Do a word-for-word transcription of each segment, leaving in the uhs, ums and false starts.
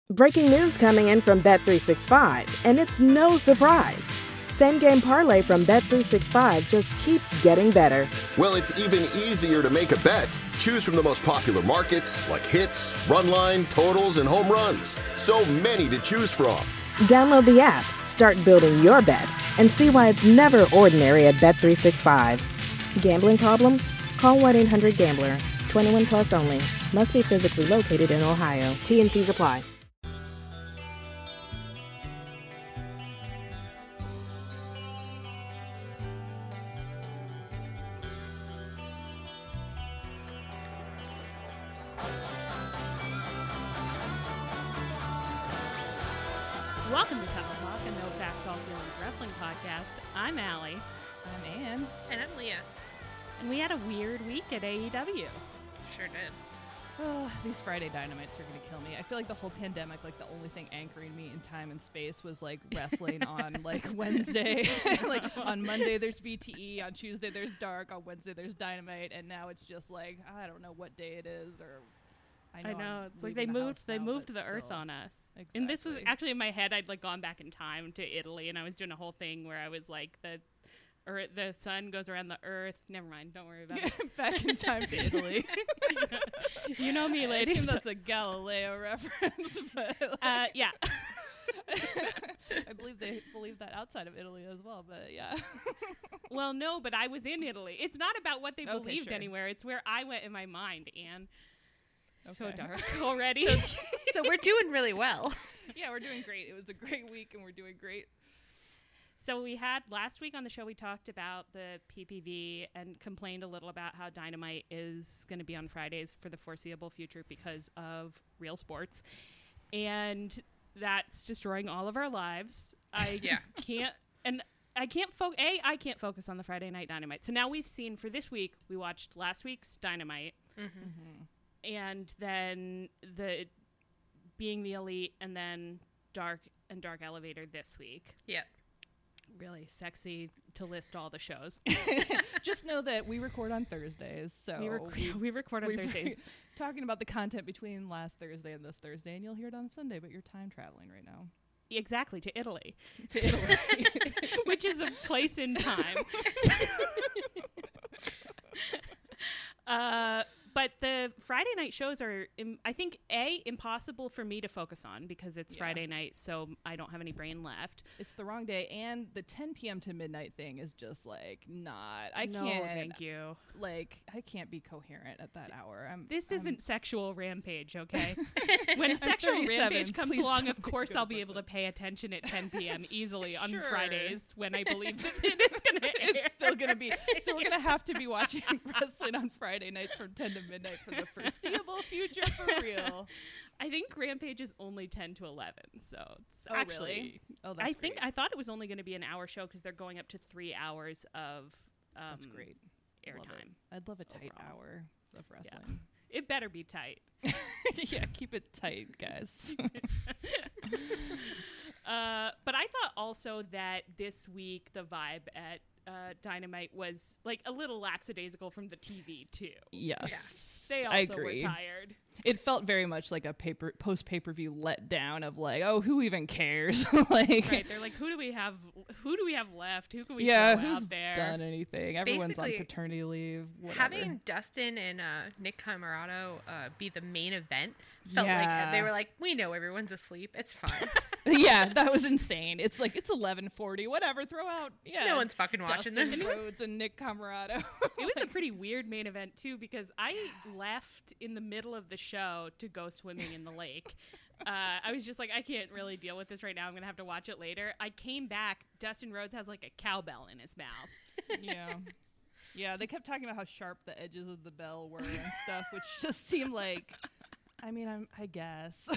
Breaking news coming in from Bet three sixty-five, and it's no surprise. Same Game Parlay from Bet three sixty-five just keeps getting better. Well, it's even easier to make a bet. Choose from the most popular markets like hits, run line, totals, and home runs. So many to choose from. Download the app, start building your bet, and see why it's never ordinary at Bet three sixty-five. Gambling problem? Call one eight hundred gambler. twenty-one plus only. Must be physically located in Ohio. T and C's apply. Welcome to Tunnel Talk, a No Facts, All Feelings wrestling podcast. I'm Allie. I'm Ann. And I'm Leah. And we had a weird week at A E W. Sure did. Oh, these Friday Dynamites are going to kill me. I feel like the whole pandemic, like the only thing anchoring me in time and space was like wrestling on like Wednesday. Like on Monday there's B T E, on Tuesday there's Dark, on Wednesday there's Dynamite, and now it's just like, I don't know what day it is or I know, I know. I'm It's like they leaving the moved house they now, moved but the still. earth on us. Exactly. And this was actually in my head, I'd like gone back in time to Italy, and I was doing a whole thing where I was like the or the sun goes around the earth. Never mind, don't worry about it. Back in time to Italy. You know me, I lady. assume that's a Galileo reference, but like, uh, yeah. I believe they believe that outside of Italy as well, but yeah. Well, no, but I was in Italy. It's not about what they Okay, believed sure. anywhere. It's where I went in my mind, Anne. So Okay. dark already. So, so we're doing really well. Yeah, we're doing great. It was a great week, and we're doing great. So we had last week on the show, we talked about the P P V and complained a little about how Dynamite is going to be on Fridays for the foreseeable future because of Real Sports. And that's destroying all of our lives. I Yeah. can't, and I can't focus, A, I can't focus on the Friday Night Dynamite. So now we've seen, for this week, we watched last week's Dynamite. Mm-hmm. And then the Being the Elite, and then Dark and Dark Elevator this week. Yeah. Really sexy to list all the shows. Just know that we record on Thursdays, so we, rec- we, we record on we've Thursdays. talking about the content between last Thursday and this Thursday, and you'll hear it on Sunday, but you're time traveling right now. Exactly, to Italy. To Italy. Which is a place in time. uh, but the Friday night shows are, Im- I think, A, impossible for me to focus on because it's Yeah. Friday night, so I don't have any brain left. It's the wrong day, and the ten p.m. to midnight thing is just like not. I no, can't. thank you. Like I can't be coherent at that hour. I'm. This I'm, isn't sexual rampage, okay? When I'm sexual thirty-seven, rampage comes please along, don't of think course good I'll be about able to pay attention at ten p.m. easily on Sure. Fridays when I believe that it is going to air. It's still gonna be. So we're gonna have to be watching wrestling on Friday nights from ten to midnight for the foreseeable future, for real. I think Rampage is only ten to eleven, so it's Oh, actually. really? Oh, that's I think great. I thought it was only going to be an hour show because they're going up to three hours of. Um, That's great. Love it. Airtime. I'd love a tight overall. hour of wrestling. It better be tight. Yeah, keep it tight, guys. Uh, but I thought also that this week the vibe at uh, Dynamite was like a little lackadaisical from the T V too. Yes, They also I agree. were tired. It felt very much like a paper post pay per view letdown of like, oh, who even cares? Like, Right? They're like, who do we have? Who do we have left? Who can we yeah, throw who's out there? done anything? Everyone's on Basically, paternity leave. Whatever. Having Dustin and uh, Nick Camarado uh, be the main event felt Yeah. like they were like, we know everyone's asleep. It's fine. Yeah, that was insane. It's like it's eleven forty. Whatever, throw out. Yeah, No one's fucking watching Dustin this. Rhodes and Nick Camarado. It was a pretty weird main event too because I left in the middle of the show to go swimming in the lake. Uh, I was just like, I can't really deal with this right now. I'm gonna have to watch it later. I came back. Dustin Rhodes has like a cowbell in his mouth. Yeah. Yeah, they kept talking about how sharp the edges of the bell were and stuff, which just seemed like, I mean, I'm, I guess.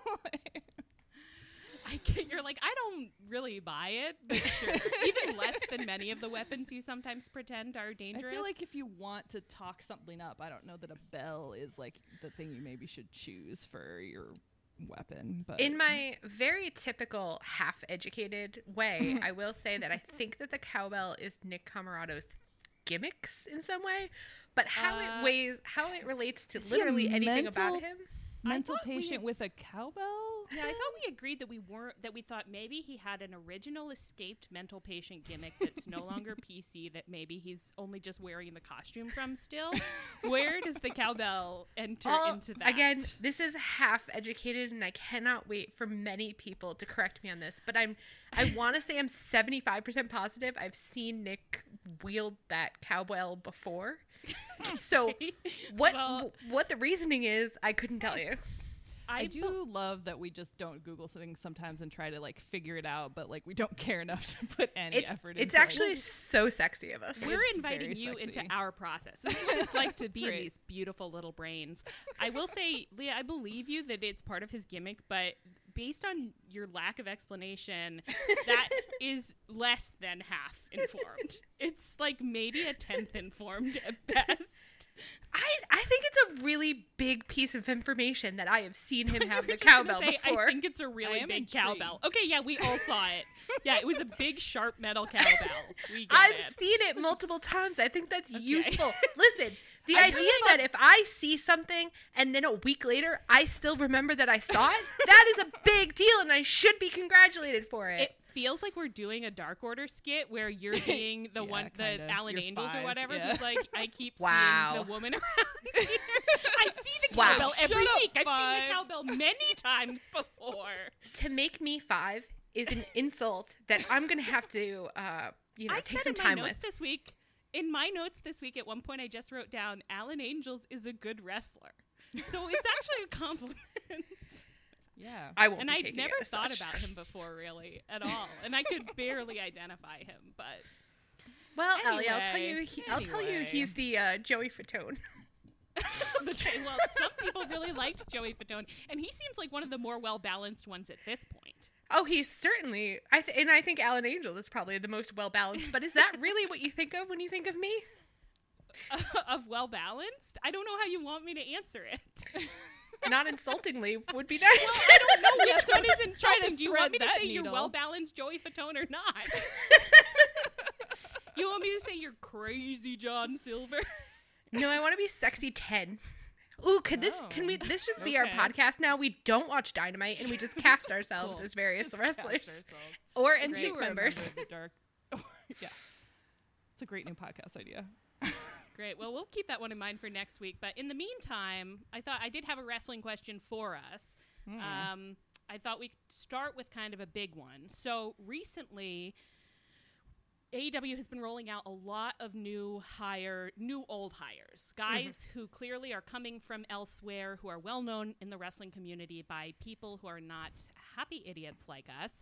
I can't, you're like, I don't really buy it, but sure. Even less than many of the weapons you sometimes pretend are dangerous. I feel like if you want to talk something up, I don't know that a bell is like the thing you maybe should choose for your weapon. But In my very typical half-educated way, I will say that I think that the cowbell is Nick Camarado's gimmicks in some way, but how Uh, it weighs, how it relates to is he a literally anything mental- about him. mental thought we patient had- with a cowbell? Yeah, I thought we agreed that we weren't, that we thought maybe he had an original escaped mental patient gimmick that's no longer P C, that maybe he's only just wearing the costume from still. Where does the cowbell enter All- into that? Again, this is half educated, and I cannot wait for many people to correct me on this. But I'm, I want to say I'm seventy-five percent positive I've seen Nick wield that cowbell before. So, what Well- what the reasoning is, I couldn't tell you. I, I do love that we just don't Google things sometimes and try to like figure it out, but like we don't care enough to put any It's effort it's into actually like, so sexy of us. We're It's inviting very you sexy. into our process. This is what it's like to be in right. these beautiful little brains. I will say, Leah, I believe you that it's part of his gimmick, but based on your lack of explanation, that is less than half informed. It's like maybe a tenth informed at best. I I think it's a really big piece of information that I have seen him have the Just gonna cowbell say, before. I think it's a really am big intrigued. cowbell. Okay, yeah, we all saw it. Yeah, it was a big sharp metal cowbell. We get I've it. seen it multiple times. I think that's useful. Listen, the I idea really that if I see something and then a week later I still remember that I saw it, that is a big deal, and I should be congratulated for it. It feels like we're doing a Dark Order skit where you're being the Yeah, one, the kinda. Alan You're Angels five, or whatever, yeah. who's like, I keep Wow. seeing the woman around here. I see the Wow. cowbell every Shut up, week. I've seen five. the cowbell many times before. To make me five is an insult that I'm gonna have to, uh, you know, I take said some in my time notes with. this week. In my notes this week, at one point, I just wrote down Alan Angels is a good wrestler. So it's actually a compliment. yeah. I won't. And be I'd taking never it as thought such. about him before, really, at all. And I could barely identify him, but Well, Ellie, I'll tell Anyway, you. He, I'll tell you, anyway. he's the uh, Joey Fatone. okay, well, some people really liked Joey Fatone, and he seems like one of the more well-balanced ones at this point. Oh, he's certainly. I th- and I think Alan Angel is probably the most well balanced. But is that really what you think of when you think of me? Of well-balanced? I don't know how you want me to answer it. Not insultingly would be nice. I don't know which Yeah, one is try to insulting. Do you want me to thread that say you're needle. well-balanced Joey Fatone or not? You want me to say you're crazy John Silver? No, I want to be sexy ten. Ooh, could this Oh. can we this just be our Okay. podcast now? We don't watch Dynamite and we just cast ourselves Cool. as various Just cast wrestlers ourselves. or Great N Sync member members. of the dark. Yeah. It's a great new podcast idea. Great. Well, we'll keep that one in mind for next week. But in the meantime, I thought I did have a wrestling question for us. Um, I thought we'd start with kind of a big one. So recently, A E W has been rolling out a lot of new hire, new old hires, guys who clearly are coming from elsewhere, who are well known in the wrestling community by people who are not happy idiots like us.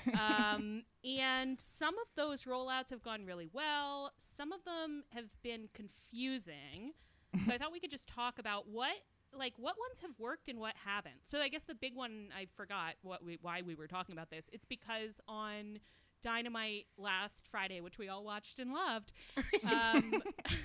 Um, and some of those rollouts have gone really well. Some of them have been confusing. So I thought we could just talk about what, like, what ones have worked and what haven't. So I guess the big one, I forgot what we, why we were talking about this. It's because on Dynamite last Friday, which we all watched and loved, um,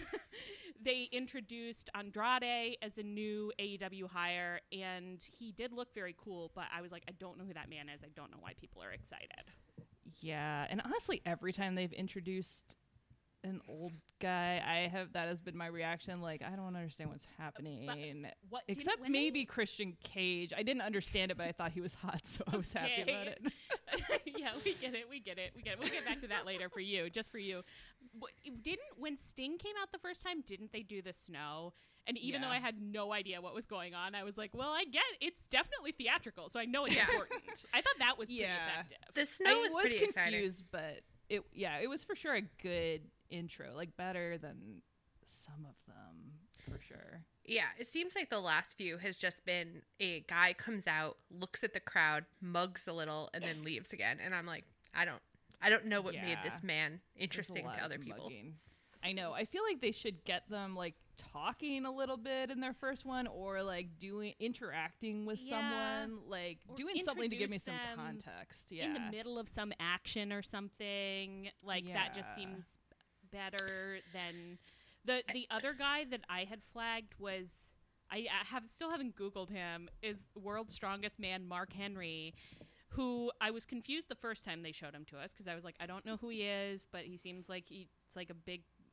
they introduced Andrade as a new A E W hire, and he did look very cool, but I was like, I don't know who that man is. I don't know why people are excited. Yeah, and honestly, every time they've introduced an old guy, I have that has been my reaction. Like, I don't understand what's happening. What did- Except when they- maybe Christian Cage. I didn't understand it, but I thought he was hot, so I was happy Okay. about it. Yeah, we get it. We get it. We get it. We'll get back to that later for you, just for you. What, didn't when Sting came out the first time? Didn't they do the snow? And even though Yeah. I had no idea what was going on, I was like, "Well, I get it's definitely theatrical, so I know it's Yeah. important." I thought that was pretty Yeah. effective. The snow I was, was pretty exciting. confused, but it yeah, it was for sure a good intro, like better than some of them for sure. Yeah, it seems like the last few has just been a guy comes out, looks at the crowd, mugs a little, and then leaves again. And I'm like, I don't, I don't know what made Yeah. this man There's a interesting lot to of other people. mugging. I know. I feel like they should get them like talking a little bit in their first one, or like doing interacting with Yeah. someone, like Or doing something to give me introduce some them context. Yeah. In the middle of some action or something, like that just Yeah. seems better than the the other guy that I had flagged was. I I have still haven't Googled him, is World's Strongest Man Mark Henry, who I was confused the first time they showed him to us because I was like, I don't know who he is, but he seems like he's like a big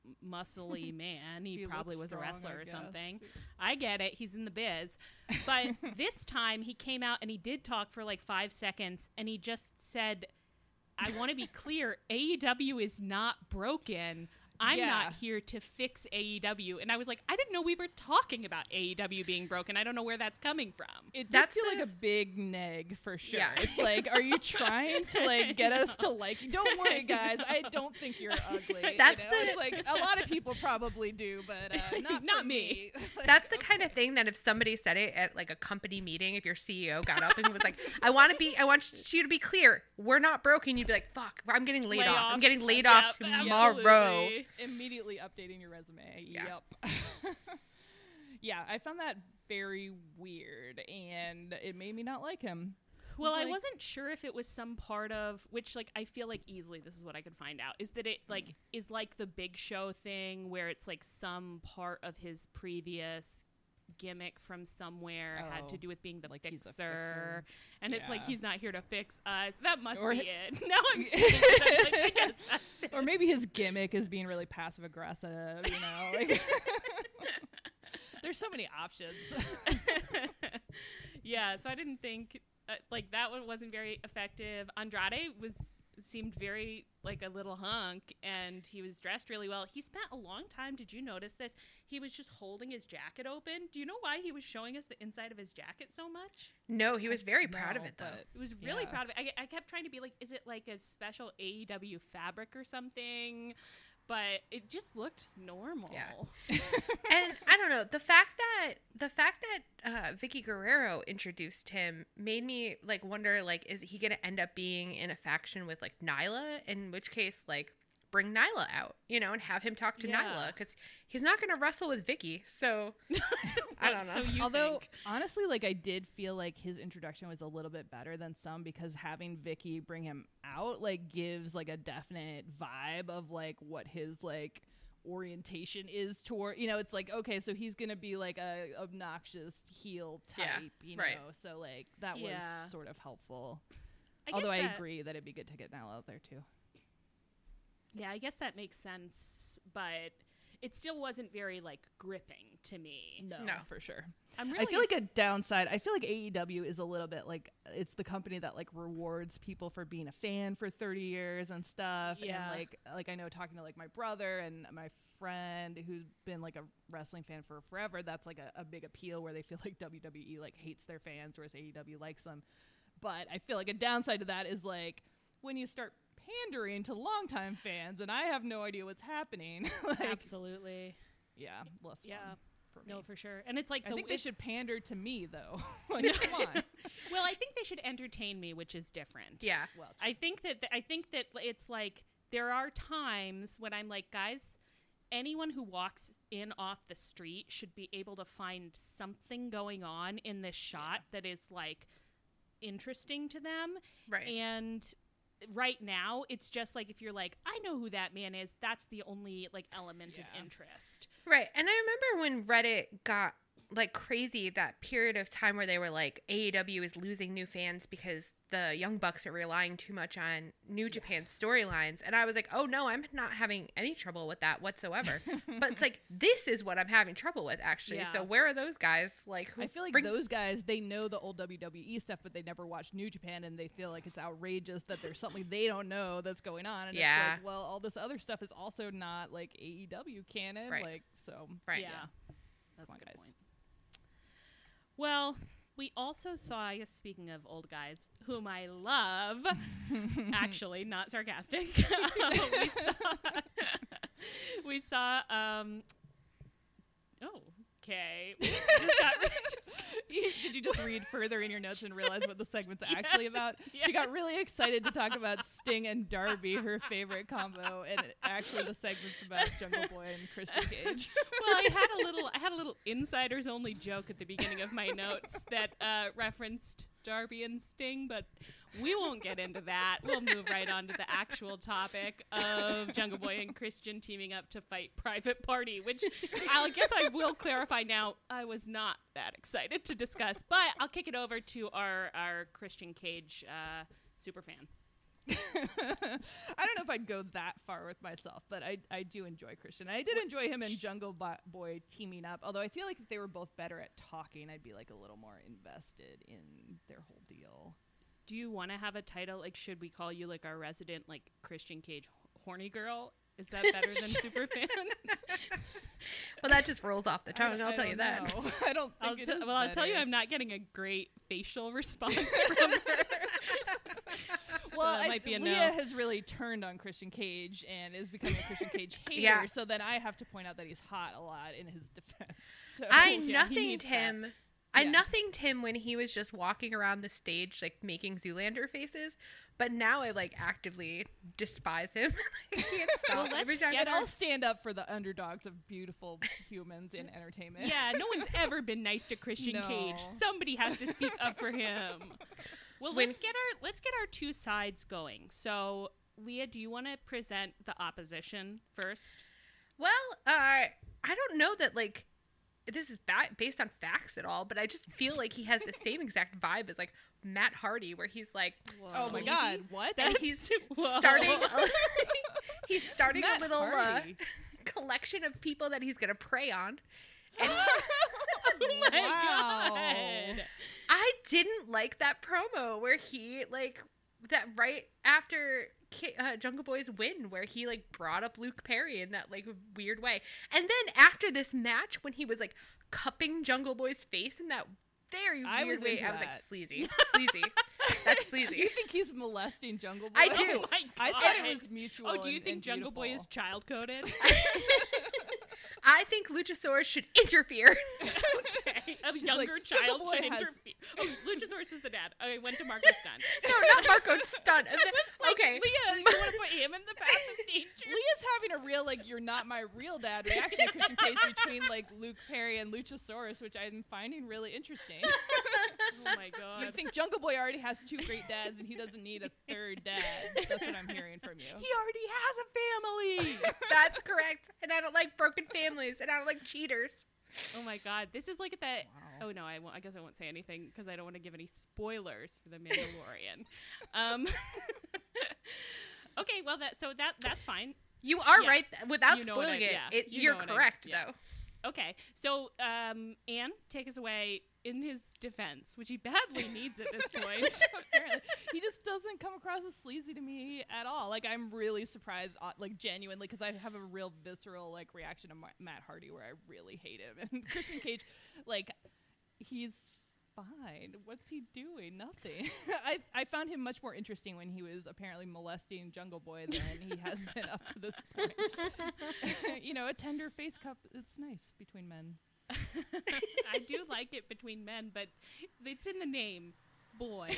muscly man. He, He probably was looks a strong, wrestler I or guess. something. I get it. He's in the biz. But this time he came out and he did talk for like five seconds and he just said, I want to be clear, A E W is not broken. I'm Yeah. not here to fix A E W. And I was like, I didn't know we were talking about A E W being broken. I don't know where that's coming from. It did That's feel like the- a big neg for sure. Yeah. It's like, are you trying to like get us to like you? Don't worry, guys. I don't think you're ugly. That's you know? the- It's like a lot of people probably do, but uh, not Not for me. Like, That's the kind of thing that if somebody said it at like a company meeting, if your C E O got up and was like, I want to be, I want you to be clear, we're not broken. You'd be like, fuck, I'm getting laid off. I'm Layoffs. getting laid Yep, off tomorrow. absolutely. Immediately updating your resume. Yeah. Yep. Yeah, I found that very weird, and it made me not like him. Well, I Like- wasn't sure if it was some part of which, like, I feel like easily this is what I could find out is that it like is like the Big Show thing where it's like some part of his previous gimmick from somewhere had to Oh, do with being the like he's a fixer, fixer. and it's like Yeah. he's not here to fix us. That must Or- be it. Now I'm saying it, I'm like, I guess that's it. Or maybe his gimmick is being really passive aggressive, you know? Like there's so many options. Yeah, so I didn't think uh, like that one wasn't very effective. Andrade was seemed very like a little hunk, and he was dressed really well. He spent a long time. Did you notice this? He was just holding his jacket open. Do you know why he was showing us the inside of his jacket so much? No, he was very proud of No, it though. but- It was really Yeah. proud of it. I, I kept trying to be like, is it like a special A E W fabric or something? But it just looked normal. Yeah. And I don't know, the fact that the fact that uh, Vicky Guerrero introduced him made me like wonder, like, is he gonna end up being in a faction with like Nyla? In which case, like, bring Nyla out, you know, and have him talk to Yeah. Nyla because he's not gonna wrestle with Vicky. So I don't know. So you Although think. honestly, like I did feel like his introduction was a little bit better than some because having Vicky bring him out like gives like a definite vibe of like what his like orientation is toward, you know, it's like, okay, so he's gonna be like a obnoxious heel type, Yeah, you right. know, so like that Yeah. was sort of helpful. I Although guess I that- agree that it'd be good to get Nyla out there too. Yeah, I guess that makes sense, but it still wasn't very like gripping to me. No, No. for sure. I'm really I feel like a s- downside. I feel like A E W is a little bit like it's the company that like rewards people for being a fan for thirty years and stuff. Yeah. And like like I know talking to like my brother and my friend who's been like a wrestling fan for forever, that's like a, a big appeal where they feel like W W E like hates their fans, whereas A E W likes them. But I feel like a downside to that is like when you start pandering to longtime fans and I have no idea what's happening. like, absolutely. yeah, less fun Yeah. for me. No, for sure. And it's like I the think they it's- should pander to me though. like, come on. Well, I think they should entertain me, which is different. Yeah. Well, I think that I think that it's like there are times when I'm like, guys, anyone who walks in off the street should be able to find something going on in this shot that is like interesting to them. Right. And right now, it's just like if you're like, I know who that man is, that's the only like element Yeah. of interest. Right. And I remember when Reddit got like crazy, that period of time where they were like, A E W is losing new fans because the Young Bucks are relying too much on New Japan storylines. And I was like, oh no, I'm not having any trouble with that whatsoever. But it's like, this is what I'm having trouble with actually. Yeah. So where are those guys? Like, who I feel like bring- those guys, they know the old W W E stuff, but they never watched New Japan, and they feel like it's outrageous that there's something they don't know that's going on. And Yeah. it's like, well, all this other stuff is also not like A E W canon. Right. Like, so. Right. Yeah. That's Come a on, good guys. point. Well, we also saw, I guess, speaking of old guys, whom I love, actually, not sarcastic, we saw, we saw um, oh, okay. We just got- just- Did you just read further in your notes and realize what the segment's actually about? yes. She got really excited to talk about Sting and Darby, her favorite combo, and it, actually the segment's about Jungle Boy and Christian Cage. Well, I had a little, I had a little insiders only joke at the beginning of my notes that uh, referenced Darby and Sting, but we won't get into that. We'll move right on to the actual topic of Jungle Boy and Christian teaming up to fight Private Party, which I guess I will clarify now. I was not that excited to discuss, but I'll kick it over to our our Christian Cage uh, super fan. I don't know if I'd go that far with myself, but I I do enjoy Christian. I did enjoy him and Jungle Bo- Boy teaming up, although I feel like if they were both better at talking, I'd be like a little more invested in their whole deal. Do you want to have a title? Like, should we call you like our resident like Christian Cage horny girl? Is that better than Superfan? Well, that just rolls off the tongue. I, I'll I tell you that. know. I don't think I'll it t- is well, I'll tell you, better. I'm not getting a great facial response from her. Well, that I, might be a Leah no. has really turned on Christian Cage and is becoming a Christian Cage hater. Yeah. So then I have to point out that he's hot a lot in his defense. So, I yeah, he nothinged needs that. him. I Yeah. nothinged him when he was just walking around the stage like making Zoolander faces, but now I like actively despise him. I can't stop Well, let's every time. get and our- I'll stand up for the underdogs of beautiful humans in entertainment. Yeah, no one's ever been nice to Christian No. Cage. Somebody has to speak up for him. Well, When- let's get our let's get our two sides going. So, Leah, do you want to present the opposition first? Well, uh, I don't know that like this is ba- based on facts at all, but I just feel like he has the same exact vibe as like Matt Hardy, where he's like, Oh my sleazy, God! What? and he's Whoa. starting. A, he's starting Matt a little uh, Hardy. collection of people that he's gonna prey on. Oh my Wow. God. I didn't like that promo where he like that right after Ki- uh, Jungle Boy's win, where he like brought up Luke Perry in that like weird way, and then after this match when he was like cupping Jungle Boy's face in that very I weird was way, into I was like that. sleazy, sleazy. That's You sleazy. think he's molesting Jungle Boy? I do. Oh my I God. thought it was mutual. Oh, do you and- think and Jungle Boy beautiful. is child coded? I think Luchasaurus should interfere. Okay, a She's younger like, child Jungle Boy should has- interfere. Oh, Luchasaurus is the dad. I went to Marco Stunt. No, not Marco Stunt. Okay. Leah, you want to put him in the path of danger? Leah's having a real like "you're not my real dad" reaction to Christian Cage between like Luke Perry and Luchasaurus, which I'm finding really interesting. Oh my God. You think Jungle Boy already has two great dads and he doesn't need a third dad? That's what I'm hearing from you. He already has a family. That's correct. And I don't like broken families, and I don't like cheaters. Oh my God, this is like that. Wow. Oh no, I, won't, I guess I won't say anything because I don't want to give any spoilers for the Mandalorian. um, okay, well that so that that's fine. You are Yeah. right th- without You know what spoiling I- it. yeah. it You you're know what I- correct yeah. though. Okay, so um, Anne, take us away in his defense, which he badly needs at this point. Apparently, he just doesn't come across as sleazy to me at all. Like I'm really surprised, uh, like genuinely, because I have a real visceral like reaction to Ma- Matt Hardy where I really hate him, and Christian Cage, like he's fine. What's he doing? Nothing. I I found him much more interesting when he was apparently molesting Jungle Boy than he has been up to this point. You know, a tender face cup. It's nice between men. I do like it between men, but it's in the name, boy.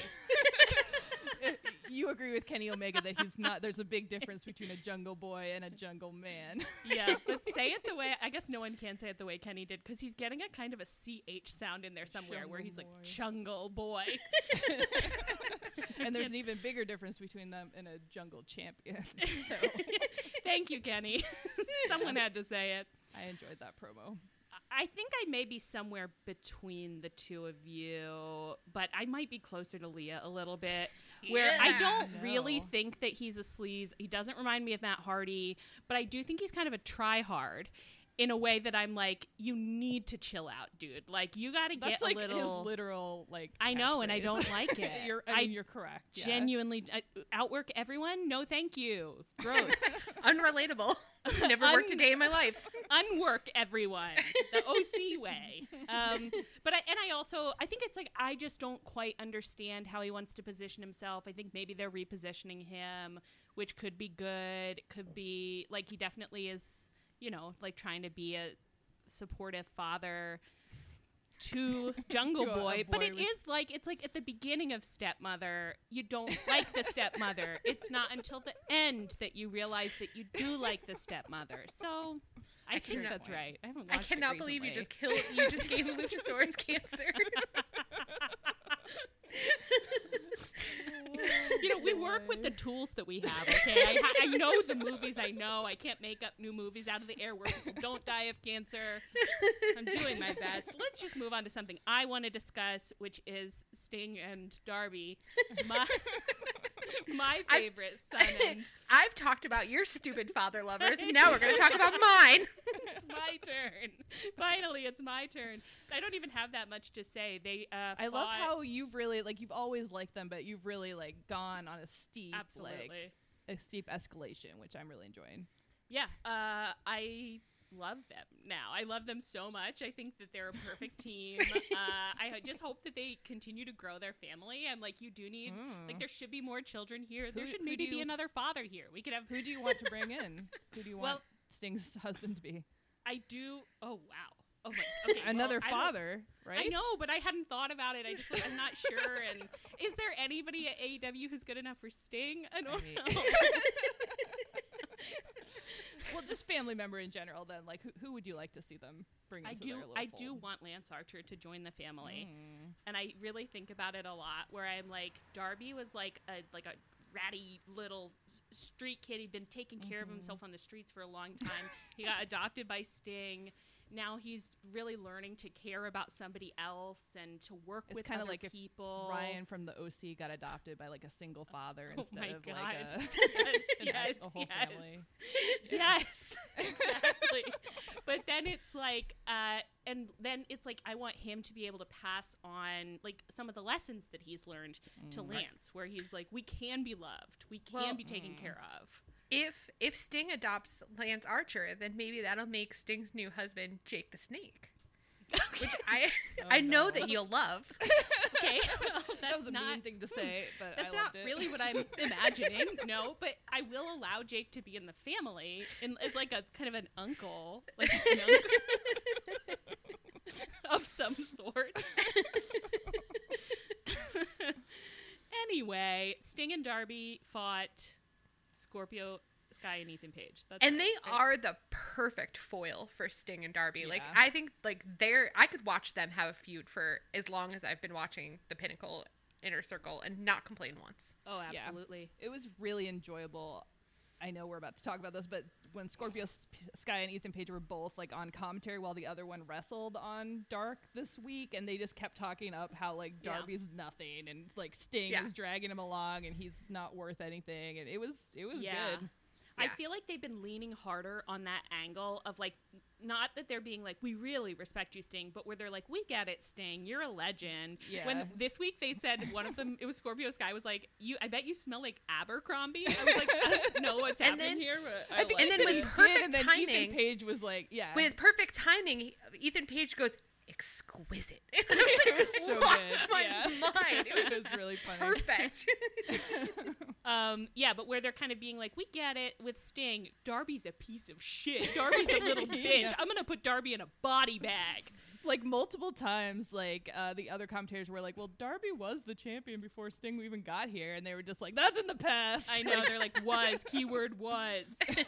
You agree with Kenny Omega that he's not. There's a big difference between a Jungle Boy and a Jungle Man. Yeah, but say it the way, I guess no one can say it the way Kenny did, because he's getting a kind of a C H sound in there somewhere where he's like, Jungle Boy. And there's an even bigger difference between them and a Jungle Champion. So Thank you, Kenny. Someone had to say it. I enjoyed that promo. I think I may be somewhere between the two of you, but I might be closer to Leah a little bit. Where I Yeah. don't really No. think that he's a sleaze. He doesn't remind me of Matt Hardy, but I do think he's kind of a try-hard in a way that I'm like, you need to chill out, dude. Like, you got to That's get like a little... his literal like. I know, and I catchphrase. don't like it. you're, I, I mean, you're correct. yeah. Genuinely, uh, outwork everyone? No, thank you. Gross. Unrelatable. Never worked a Un- day in my life. Unwork everyone the O C way. Um, but I, and I also I think it's like I just don't quite understand how he wants to position himself. I think maybe they're repositioning him, which could be good. Could be like he definitely is, you know, like trying to be a supportive father to Jungle To a- a Boy, but boy it with- is like it's like at the beginning of Stepmother, you don't like the stepmother. It's not until the end that you realize that you do like the stepmother. So I, I think cannot- that's right. I haven't I watched it cannot believe you recently. just killed. You just gave Luchasaurus cancer. You know, we work with the tools that we have, okay? I, ha- I know the movies I know. I can't make up new movies out of the air where people don't die of cancer. I'm doing my best. Let's just move on to something I want to discuss, which is Sting and Darby. My, My favorite son and I've talked about your stupid father lovers, and now we're going to talk about mine. it's my turn. Finally, it's my turn. I don't even have that much to say. They uh I love fought- how you've really like you've always liked them, but you've really like gone on a steep Absolutely. like a steep escalation, which I'm really enjoying. Yeah, uh, I love them now. I love them so much. I think that they're a perfect team. uh, I ho- just hope that they continue to grow their family. I'm like, you do need, Mm. like, there should be more children here. There Who- should who maybe do be you- another father here. We could have. Who do you want to bring in? Who do you Well- want Sting's husband to be? I do. Oh wow. Oh my. Okay, well, Another I don't- father, right? I know, but I hadn't thought about it. I just, I'm not sure. And is there anybody at A E W who's good enough for Sting? I don't I mean- know. Well, just family member in general. Then, like, who, who would you like to see them bring I into do. their little I fold? do want Lance Archer to join the family, Mm. and I really think about it a lot. Where I'm like, Darby was like a like a ratty little s- street kid. He'd been taking care of himself on the streets for a long time. He got adopted by Sting. Now he's really learning to care about somebody else and to work It's with kind of other like people. if Ryan from the O C got adopted by like a single father Oh instead my of God. like a, yes, an yes, act- a whole yes. family. Yes, exactly. But then it's like, uh, and then it's like, I want him to be able to pass on like some of the lessons that he's learned to Mm. Lance, where he's like, we can be loved, we can Well- be taken Mm. care of. If if Sting adopts Lance Archer, then maybe that'll make Sting's new husband Jake the Snake, which I Oh, I know no. that you'll love. Okay, well, that's That was a not. mean thing to say, but That's I not loved it. really what I'm imagining. No, but I will allow Jake to be in the family, and it's like a kind of an uncle, like an uncle of some sort. Anyway, Sting and Darby fought Scorpio Sky and Ethan Page. That's And right, they right? are the perfect foil for Sting and Darby. Like Yeah. I think like they're I could watch them have a feud for as long as I've been watching the Pinnacle Inner Circle and not complain once. Oh, Yeah. absolutely. It was really enjoyable. I know we're about to talk about this, but when Scorpio Sp- Sky and Ethan Page were both like on commentary while the other one wrestled on Dark this week, and they just kept talking up how like Yeah. Darby's nothing and like Sting Yeah. is dragging him along and he's not worth anything, and it was it was Yeah. good. I Yeah. feel like they've been leaning harder on that angle of like, not that they're being like, we really respect you, Sting, but where they're like, we get it, Sting, you're a legend. Yeah. When this week they said one of them, it was Scorpio Sky, was like, you, I bet you smell like Abercrombie. I was like, I don't know what's And happening then- here. But I, I think like and then Ethan with it. did, perfect and then timing- Ethan Page was like, yeah, With perfect timing, he- Ethan Page goes exquisite. I was it like, was so lost good. my yeah. mind. It was It was really funny. perfect. Um, yeah, but where they're kind of being like, we get it with Sting. Darby's a piece of shit. Darby's a little bitch. Yeah. I'm gonna put Darby in a body bag. Like multiple times, like uh, the other commentators were like, "Well, Darby was the champion before Sting even got here," and they were just like, "That's in the past." I know, they're like, was, keyword was.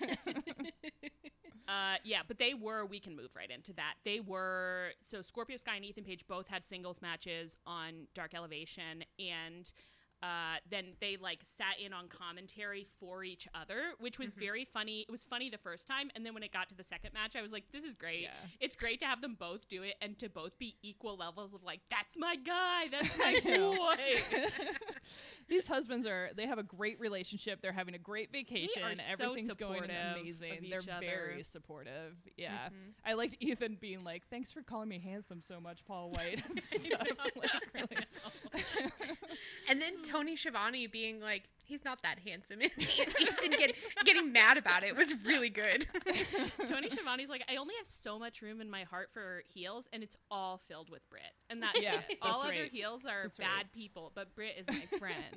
Uh, yeah, but they were, we can move right into that. They were, so Scorpio Sky and Ethan Page both had singles matches on Dark Elevation, and uh, then they like sat in on commentary for each other, which was very funny. It was funny the first time, and then when it got to the second match, I was like, this is great. Yeah. It's great to have them both do it and to both be equal levels of like, that's my guy, that's my I know. boy. These husbands are, they have a great relationship. They're having a great vacation. are so Everything's going supportive of amazing. each They're other. very supportive. Yeah. I liked Ethan being like, "Thanks for calling me handsome so much, Paul White." and stuff. Like, really. And then Tony Schiavone being like, he's not that handsome. And Ethan get, getting mad about it was really good. Tony Schiavone's like, I only have so much room in my heart for heels, and it's all filled with Brit. And that's Yeah, it. All that's other right. heels are That's bad right. people, but Brit is my friend.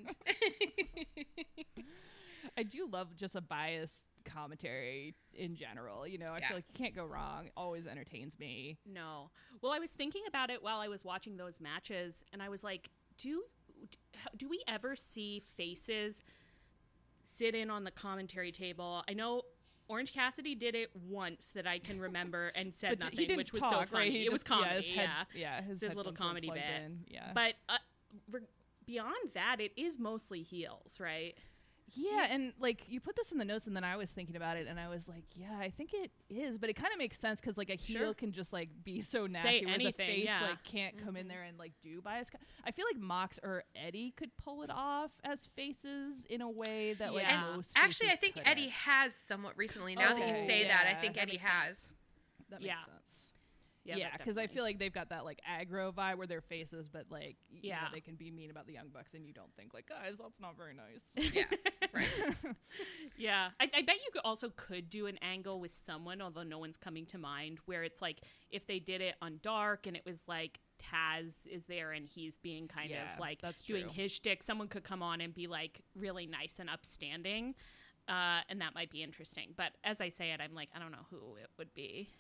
I do love just a biased commentary in general. You know, I Yeah. feel like you can't go wrong. Always entertains me. No. Well, I was thinking about it while I was watching those matches, and I was like, do do we ever see faces sit in on the commentary table? I know Orange Cassidy did it once that I can remember and said But nothing, he didn't which was talk, so funny. right? He It was just- yeah, comedy, his yeah. head- yeah, his, His little headphones were comedy plugged bit. in, Yeah. But uh, re- beyond that, it is mostly heels, right? Yeah, and like you put this in the notes, and then I was thinking about it, and I was like, yeah, I think it is, but it kind of makes sense because like a heel Sure. can just like be so nasty, whereas anything, a face yeah. like can't come in there and like do bias. Co- I feel like Mox or Eddie could pull it off as faces in a way that like Yeah. most. Actually, I faces think couldn't. Eddie has somewhat recently. Now that you Okay, say that, I yeah, think that Eddie makes has. sense. That makes Yeah. sense. Yeah, Yeah, that because I definitely. feel like they've got that like aggro vibe where they're faces, but like y- you know, Yeah. they can be mean about the Young Bucks, and you don't think like, guys, that's not very nice. Yeah, right. Yeah, I, I bet you could also could do an angle with someone, although no one's coming to mind, where it's like if they did it on Dark and it was like Taz is there and he's being kind Yeah, of like that's doing true. his shtick. Someone could come on and be like really nice and upstanding, uh, and that might be interesting. But as I say it, I'm like, I don't know who it would be.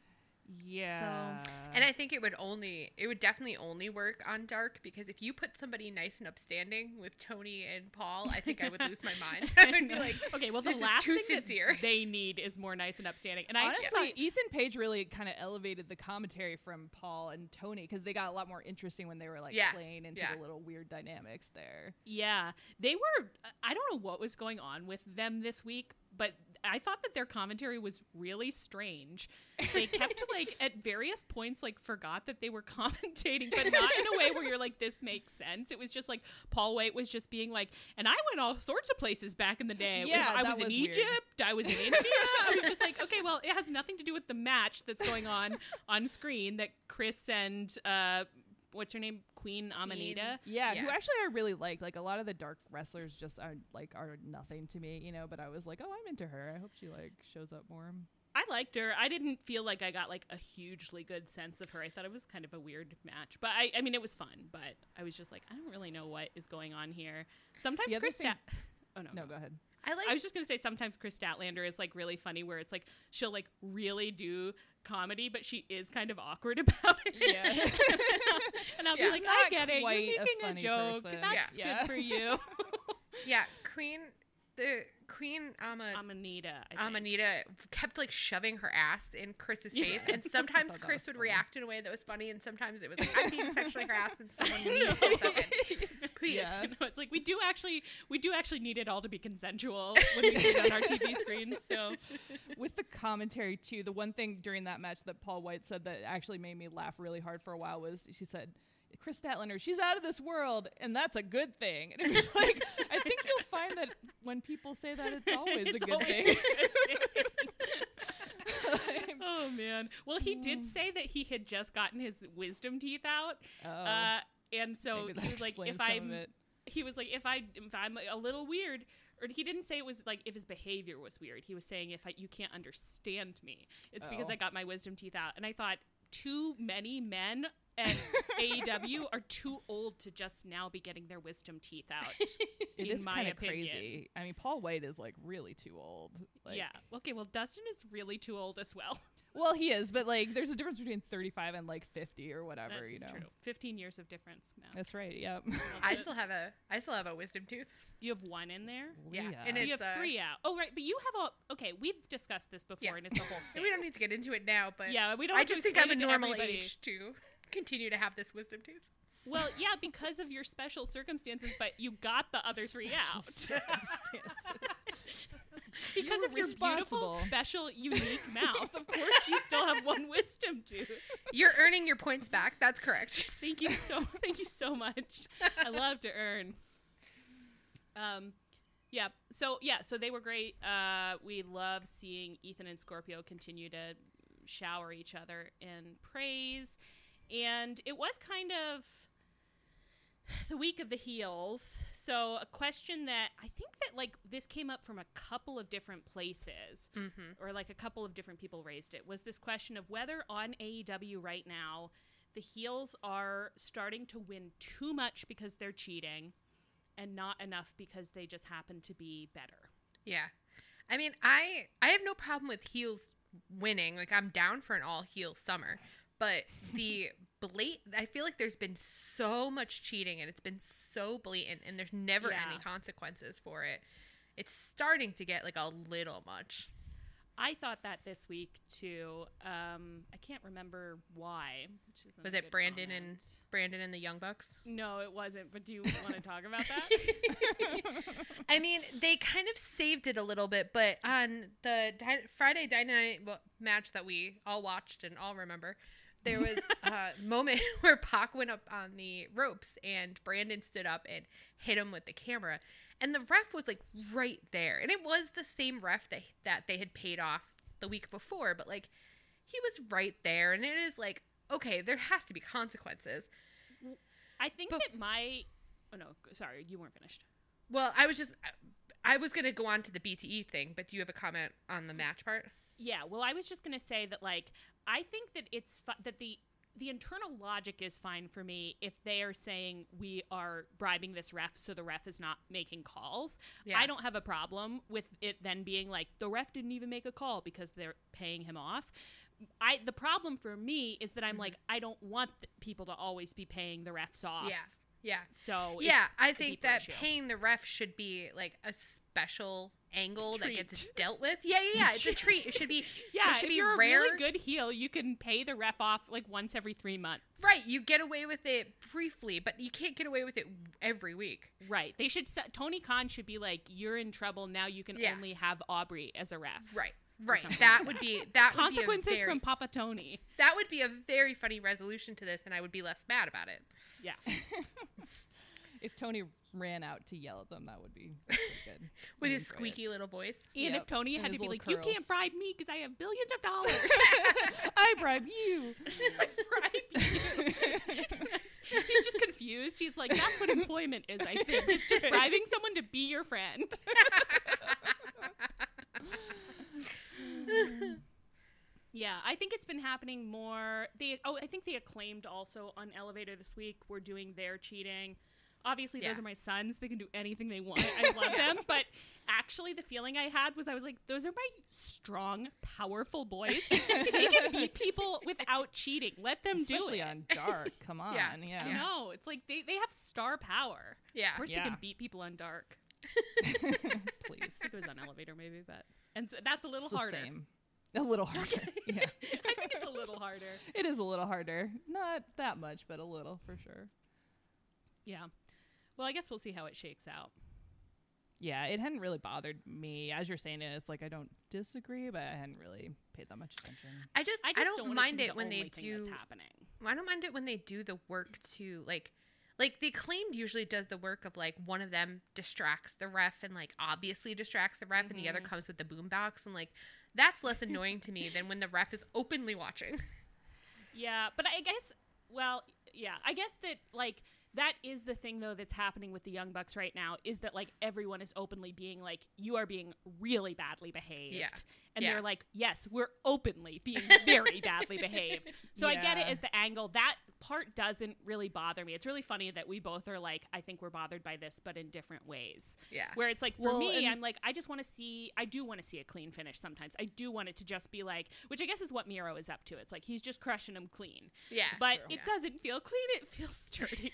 Yeah. And I think it would only, it would definitely only work on Dark because if you put somebody nice and upstanding with Tony and Paul, I think I would lose my mind. I would be like, okay, well, this the is last too thing sincere. that they need is more nice and upstanding. And I Honestly, actually thought, Ethan Page really kind of elevated the commentary from Paul and Tony because they got a lot more interesting when they were like Yeah, playing into yeah. the little weird dynamics there. yeah, they were. I don't know what was going on with them this week, but I thought that their commentary was really strange. They kept like at various points like forgot that they were commentating, but not in a way where you're like, this makes sense. It was just like Paul White was just being like, and I went all sorts of places back in the day. Yeah, I that was in was weird. Egypt. I was in India. I was just like, okay, well, it has nothing to do with the match that's going on on screen that Chris and uh, what's her name, Queen Amanita. Yeah, Yeah. who actually I really like. Like a lot of the dark wrestlers just are like are nothing to me, you know. But I was like, oh, I'm into her. I hope she like shows up more. I liked her. I didn't feel like I got like a hugely good sense of her. I thought it was kind of a weird match, but I, I mean, it was fun. But I was just like, I don't really know what is going on here. Sometimes The other Chris. thing- Stat- oh no, No, no. go ahead. I like, I was just gonna say sometimes Chris Statlander is like really funny, where it's like she'll like really do comedy, but she is kind of awkward about it. Yeah. and I'll Yeah. be like, She's I not get it. You're quite a making a, funny joke. person. That's Yeah. good for you. yeah, Queen, the Queen Ama, Amanita. I think. Amanita kept like shoving her ass in Chris's Yeah. face, and sometimes thought that Chris was would funny. react in a way that was funny, and sometimes it was like, I'm being sexually harassed, and someone needs to step in. Please. Yeah. You know, it's like we do actually we do actually need it all to be consensual when we see it on our T V screens. So With the commentary too, the one thing during that match that Paul White said that actually made me laugh really hard for a while was she said, Chris Statlander, she's out of this world, and that's a good thing. And it was like, I think you'll find that when people say that, it's always It's a good always thing. a good thing. Oh man. Well, he did say that he had just gotten his wisdom teeth out. Oh, Uh, and so maybe that he was like, explains if some I'm of it. he was like, if I if I'm a little weird, or he didn't say it was like if his behavior was weird. He was saying if I, you can't understand me, it's because Oh. I got my wisdom teeth out. And I thought too many men at A E W are too old to just now be getting their wisdom teeth out. It in is my kind of opinion. crazy. I mean, Paul White is like really too old. Like, yeah. Okay. Well, Dustin is really too old as well. Well, he is, but like, there's a difference between thirty-five and like fifty or whatever. That's you know. true. Fifteen years of difference. Matt. That's right. Yep. I still have a, I still have a wisdom tooth. You have one in there. Yeah, Leah. and You It's, have uh, three out. Oh, right. But you have a. Okay, we've discussed this before, Yeah. and it's a whole thing. We don't need to get into it now, but Yeah, we don't. I have to just think explain I'm a it to normal everybody. age to continue to have this wisdom tooth. Well, yeah, because of your special circumstances, but you got the other three out. because were of your beautiful, responsible. special, unique mouth. Of course, you still have one wisdom tooth. You're earning your points back. That's correct. Thank you so. Thank you so much. I love to earn. Um, yeah. So yeah. So they were great. Uh, we love seeing Ethan and Scorpio continue to shower each other in praise, and it was kind of the week of the heels. So a question that I think that like this came up from a couple of different places, Mm-hmm. or like a couple of different people raised it, was this question of whether on A E W right now the heels are starting to win too much because they're cheating and not enough because they just happen to be better. Yeah. I mean, I I have no problem with heels winning. Like, I'm down for an all heel summer. But the blat I feel like there's been so much cheating and it's been so blatant and there's never Yeah. any consequences for it. It's starting to get like a little much. I thought that this week too. Um, I can't remember why. Which isn't Was a it good Brandon and comment. Brandon and the Young Bucks? No, it wasn't. But do you want to talk about that? I I mean, they kind of saved it a little bit, but on the Dy- Friday Dynamite w- match that we all watched and all remember, there was a moment where Pac went up on the ropes and Brandon stood up and hit him with the camera. And the ref was like right there. And it was the same ref that, that they had paid off the week before, but like he was right there. And it is like, okay, there has to be consequences. I think But- that my oh no, sorry, you weren't finished. Well, I was just, I was going to go on to the B T E thing, but do you have a comment on the match part? Yeah, well, I was just going to say that, like, I think that it's fu- that the the internal logic is fine for me if they are saying we are bribing this ref so the ref is not making calls. Yeah. I don't have a problem with it then being like the ref didn't even make a call because they're paying him off. I the problem for me is that I'm Mm-hmm. like I don't want th- people to always be paying the refs off. Yeah. Yeah. So Yeah, it's I a think deeper that issue. paying the ref should be like a special angle that gets Treat. dealt with. Yeah, yeah, yeah. It's a treat. It should be. Yeah, it should if be you're rare. a really good heel, you can pay the ref off like once every three months. Right, you get away with it briefly, but you can't get away with it every week. Right. They should set, Tony Khan should be like, you're in trouble. Now you can Yeah. only have Aubrey as a ref. Right, right. something That like would be that would be a Consequences very, from Papa Tony. that would be a very funny resolution to this, and I would be less mad about it. Yeah. If Tony ran out to yell at them, that would be pretty good. With I his enjoy it. squeaky little voice. And Yep, if Tony and had to his be little like, you curls. can't bribe me because I have billions of dollars. I bribe you. bribe you. That's- he's just confused. He's like, that's what employment is, I think. It's just bribing someone to be your friend. Yeah, I think it's been happening more. They oh, I think the Acclaimed also on Elevator this week were doing their cheating. Obviously, Yeah. those are my sons. They can do anything they want. I love them. But actually, the feeling I had was I was like, those are my strong, powerful boys. They can beat people without cheating. Let them Especially do it. on Dark. Come on. Yeah. Yeah. I know. It's like they, they have star power. Yeah. Of course, Yeah. they can beat people on Dark. Please. I think it was on Elevator, maybe, but and so that's a little It's the harder. same. A little harder. Yeah. I think it's a little harder. It is a little harder. Not that much, but a little for sure. Yeah. Well, I guess we'll see how it shakes out. Yeah, it hadn't really bothered me. As you're saying it, it's like I don't disagree, but I hadn't really paid that much attention. I just I I, just don't, don't, want mind it, it, to be the when only they thing do. that's happening. I don't mind it when they do the work to like like the Acclaimed usually does the work of like one of them distracts the ref and like obviously distracts the ref and the other Mm-hmm. comes with the boombox and like that's less annoying to me than when the ref is openly watching. Yeah, but I guess, well, yeah, I guess that, like, that is the thing, though, that's happening with the Young Bucks right now, is that, like, everyone is openly being like, you are being really badly behaved. Yeah. And Yeah. they're like, yes, we're openly being very badly behaved. So I get it Yeah. as the angle. That part doesn't really bother me. It's really funny that we both are like, I think we're bothered by this, but in different ways. Yeah. Where it's like, for Well, me, and- I'm like, I just want to see, I do want to see a clean finish sometimes. I do want it to just be like, which I guess is what Miro is up to. It's like, he's just crushing him clean. Yeah. But True. it Yeah. doesn't feel clean. It feels dirty.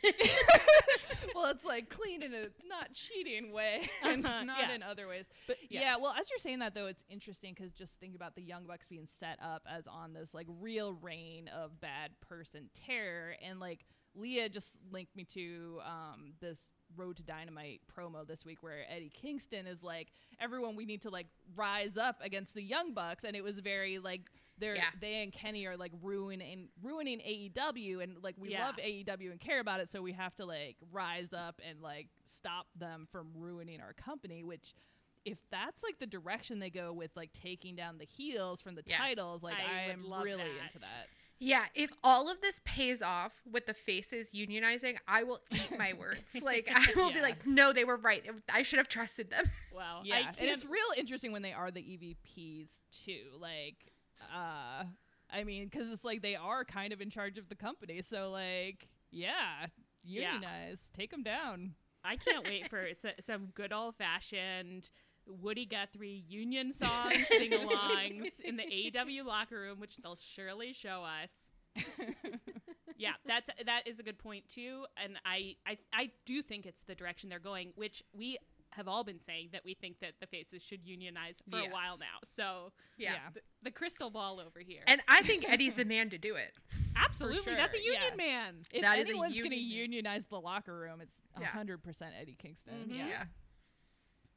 Well, it's like clean in a not cheating way and Uh-huh, not yeah. in other ways. But Yeah. yeah. well, as you're saying that though, it's interesting because just think about the Young Bucks being set up as on this like real reign of bad person terror, and like Leah just linked me to um, this Road to Dynamite promo this week where Eddie Kingston is like, everyone, we need to like rise up against the Young Bucks, and it was very like they're Yeah. they and Kenny are like ruining ruining A E W, and like we Yeah. love A E W and care about it, so we have to like rise up and like stop them from ruining our company. Which, if that's like the direction they go with like taking down the heels from the Yeah. titles, like I I, would am love really that. into that. Yeah, if all of this pays off with the faces unionizing, I will eat my words. Like I will be Yeah. like, no, they were right. I should have trusted them. Wow. Yeah, I and can't- it's real interesting when they are the E V Ps too. Like, uh, I mean, because it's like they are kind of in charge of the company, so like, yeah, Yeah. unionize, take them down. I can't wait for s- some good old fashioned Woody Guthrie union songs, sing alongs in the A E W locker room, which they'll surely show us. Yeah, that's that is a good point too, and I, I I do think it's the direction they're going, which we have all been saying that we think that the faces should unionize for Yes. a while now. So Yeah. Yeah. the, the crystal ball over here. And I think Eddie's the man to do it. absolutely, sure, that's a union yeah. man. If That is a anyone's going to union- unionize the locker room, it's Yeah. one hundred percent Eddie Kingston. Mhm. Yeah. Yeah.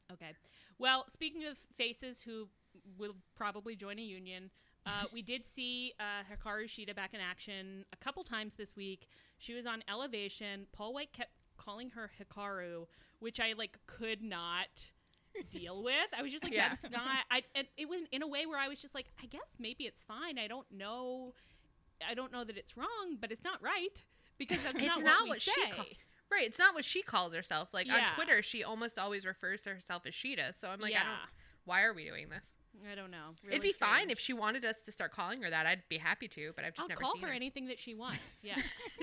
Okay. Well, speaking of faces who will probably join a union, uh, we did see uh, Hikaru Shida back in action a couple times this week. She was on Elevation. Paul White kept calling her Hikaru, which I like could not deal with. I was just like, Yeah. that's not. I. And it was in a way where I was just like, I guess maybe it's fine. I don't know. I don't know that it's wrong, but it's not right because that's It's not, not what, we what say. she ca- Right, it's not what she calls herself. Like Yeah. on Twitter, she almost always refers to herself as Sheeta. So I'm like, I Yeah. don't. Why are we doing this? I don't know. It'd Really be fine strange. if she wanted us to start calling her that. I'd be happy to, but I've just I'll never call seen her, her. anything that she wants. Yeah.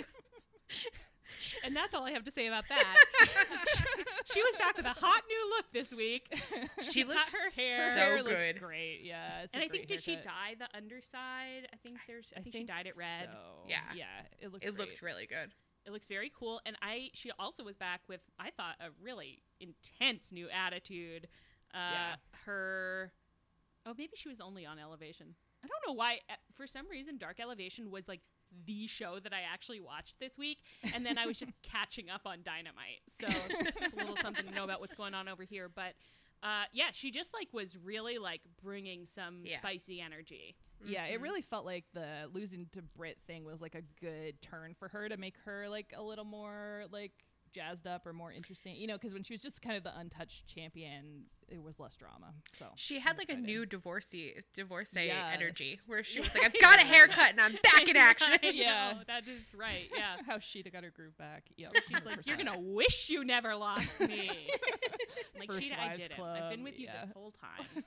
And that's all I have to say about that. she, she was back with a hot new look this week. She cut looks her Her hair. so hair good. looks great. Yeah. It's a And I think great did she haircut. dye the underside? I think there's. I, think, she dyed it red. so. Yeah. Yeah. It looked It great. looked really good. It looks very cool. And I she also was back with I thought a really intense new attitude. Uh, Yeah. Her. Oh, maybe she was only on Elevation. I don't know why. uh, For some reason, Dark Elevation was like the show that I actually watched this week, and then I was just catching up on Dynamite. So it's a little something to know about what's going on over here. But uh, yeah, she just like was really like bringing some Yeah. spicy energy. Yeah, it Mhm. really felt like the losing to Britt thing was like a good turn for her to make her like a little more like jazzed up or more interesting. You know, because when she was just kind of the untouched champion, it was less drama. So She had I'm like a excited. new divorcee divorcee Yes. energy where she was like, I've got a haircut and I'm back in action. I Yeah. know, that is right. Yeah. how Sheeta got her groove back. Yeah, She's like, you're gonna wish you never lost me. I'm like, First Sheeta, I Wives did it. I've Club, been with you yeah. this whole time.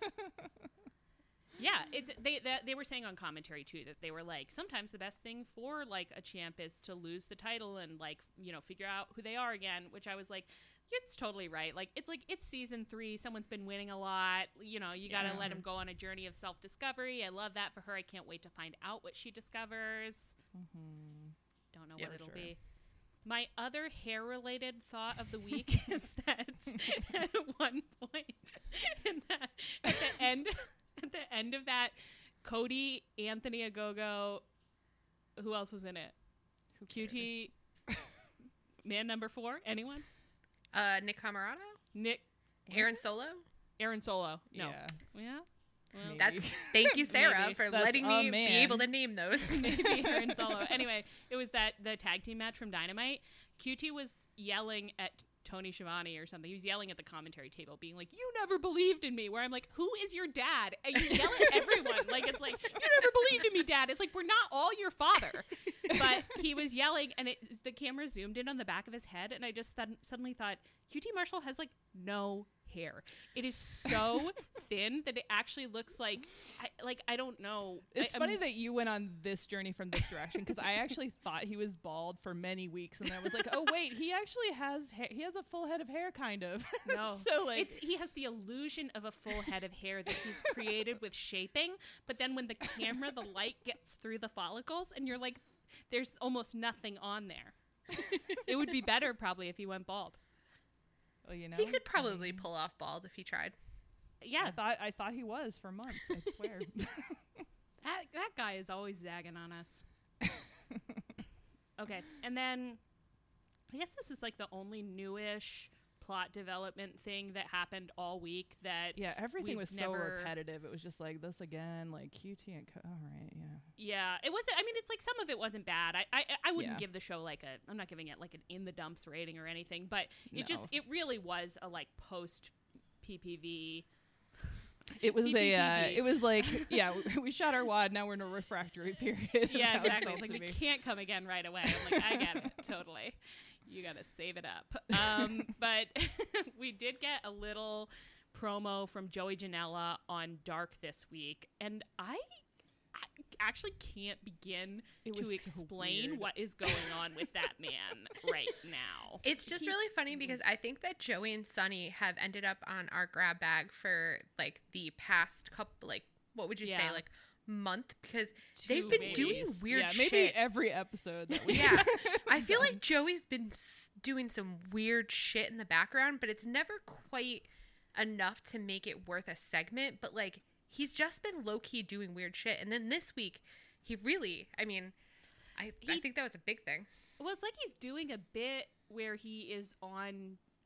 Yeah, it, they, they they were saying on commentary too that they were like, sometimes the best thing for like a champ is to lose the title and like, you know, figure out who they are again. Which I was like, it's totally right. Like it's like it's season three. Someone's been winning a lot. You know, you got to Yeah. let him go on a journey of self discovery. I love that for her. I can't wait to find out what she discovers. Mm-hmm. Don't know Yeah, what for it'll sure. be. My other hair-related thought of the week is that at one point, in that, at the end, at the end of that, Cody, Anthony Agogo, who else was in it? Q T, man number four. Anyone? Uh, Nick Camarado? Nick, Aaron Solo? Aaron Solo. No. Yeah. Yeah. Well, Maybe. That's thank you, Sarah, Maybe. for That's letting a me man. be able to name those. maybe Aaron Solo. Anyway, it was that the tag team match from Dynamite. Q T was yelling at Tony Schiavone or something. He was yelling at the commentary table, being like, "You never believed in me." Where I'm like, "Who is your dad?" And you yell at everyone. Like it's like, "You never believed in me, Dad." It's like we're not all your father. But he was yelling, and it, the camera zoomed in on the back of his head, and I just sud- suddenly thought, Q T Marshall has like no hair. It is so thin that it actually looks like, I, like I don't know. It's I, funny I'm- that you went on this journey from this direction because I actually thought he was bald for many weeks, and then I was like, "Oh wait, he actually has ha- he has a full head of hair, kind of." No. so like it's he has the illusion of a full head of hair that he's created with shaping, but then when the camera, the light gets through the follicles, and you're like, there's almost nothing on there. It would be better probably if he went bald. well, you know, He could probably I mean, pull off bald if he tried. Yeah, I thought I thought he was for months. I swear. that that guy is always zagging on us. Okay, and then I guess this is like the only newish plot development thing that happened all week that yeah, everything We've was so never- repetitive. It was just like this again, like Q T and Co- all right, yeah. Yeah, it wasn't. I mean, it's like some of it wasn't bad. I I, I wouldn't Yeah. give the show like a. I'm not giving it like an in the dumps rating or anything, but it just No. it really was a like post P P V. It was a, uh, P P P. it was like, yeah, we, we shot our wad. Now we're in a refractory period. is Yeah, how it exactly. felt It's like to we me. can't come again right away. I'm like, I get it totally. You got to save it up. Um, but we did get a little promo from Joey Janela on Dark this week, and I. I actually can't begin It to was so explain weird. what is going on with that man right now. It's just He- really funny because I think that Joey and Sunny have ended up on our grab bag for like the past couple, like what would you Yeah. say, like month? Because Two, they've been maybe. doing weird yeah, maybe shit. every episode. That we Yeah, I feel like Joey's been s- doing some weird shit in the background, but it's never quite enough to make it worth a segment. But like, he's just been low key doing weird shit, and then this week, he really, I mean, I I He- think that was a big thing. Well, it's like he's doing a bit where he is on